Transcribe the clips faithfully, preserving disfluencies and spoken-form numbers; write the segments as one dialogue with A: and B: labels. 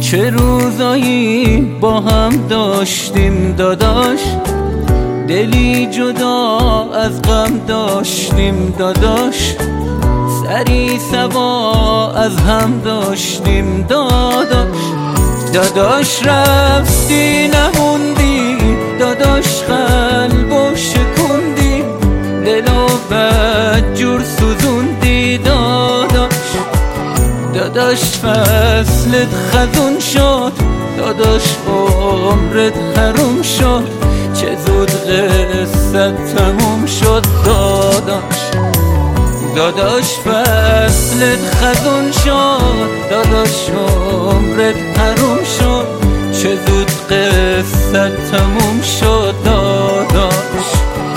A: چه روزایی با هم داشتیم داداش، دلی جدا از غم داشتیم داداش، سری سوا از هم داشتیم داداش. داداش رفتی نموندی، داداش قلبو شکوندی، دلو بدجور سوزوندی داداش. داداش فصلت خزون شد، داداش عمرت حروم شد، چه زود قصت تموم شد داداش. داداش فصلت خزون شد، داداش عمرت حروم شد، چه زود قصت تموم شد داداش.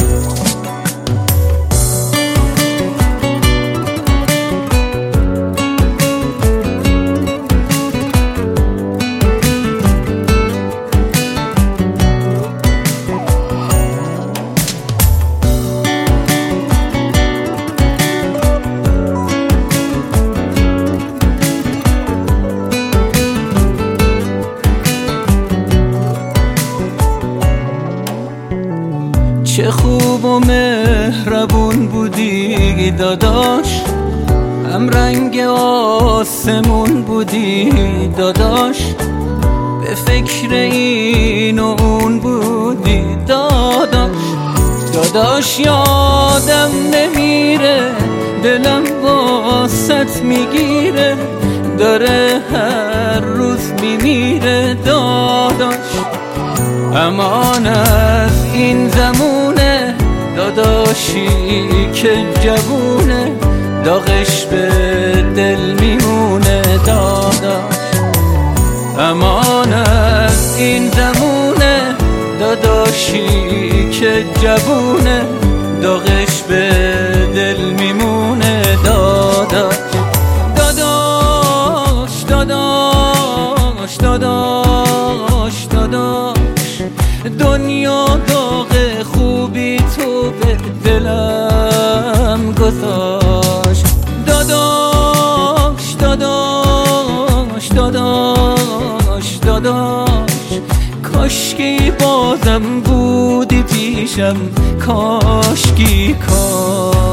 A: چه خوب و مهربون بودی داداش، هم رنگ آسمون بودی داداش، به فکر این و اون بودی داداش. داداش یادم نمیره، دلم واسط میگیره، داره هر روز میمیره داداش. امان از این زمونه داداشی که جوونه، داغش به دل میمونه داداش. امان از این زمونه داداشی که جوونه، داغش به دل میمونه داداش. داداش داداش داداش داداش، دنیا داغ خوبی تو به دلم گذاشت داداش. داداش داداش داداش، کاشکی بازم بودی پیشم، کاشکی کاش